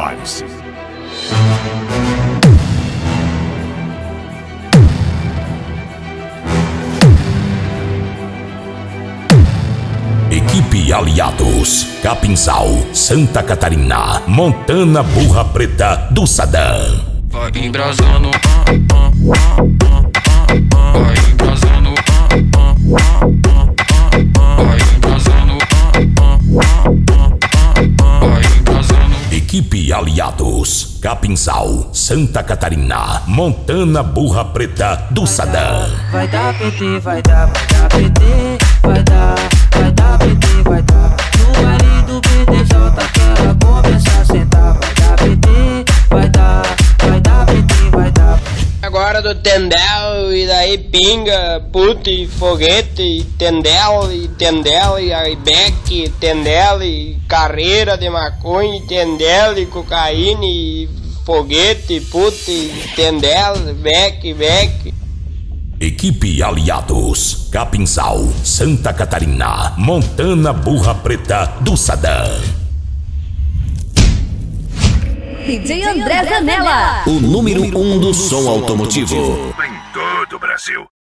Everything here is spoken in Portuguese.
Prepare-se. Equipe Aliados, Capinzal, Santa Catarina, Montana Burra Preta do Sadam. Vai embrasando, vai embrasando, vai embrasando, vai embrasando. Equipe Aliados, Capinzal, Santa Catarina, Montana Burra Preta do Sadam. Vai dar PT, vai dar PT, vai dar PT, vai dar. No baile do BDJ que ela começa a sentar. Vai dar PT, vai dar PT, vai dar. Agora do Tendel e daí pinga, puta e foguete, e Tendel e Aibeck, Tendel e carreira de maconha, Tendel e cocaína e foguete, puta e Tendel, Beck. Equipe Aliados, Capinzal, Santa Catarina, Montana Burra Preta do Sadam. DJ André Zanella, o número 1 do som automotivo. Em todo o Brasil.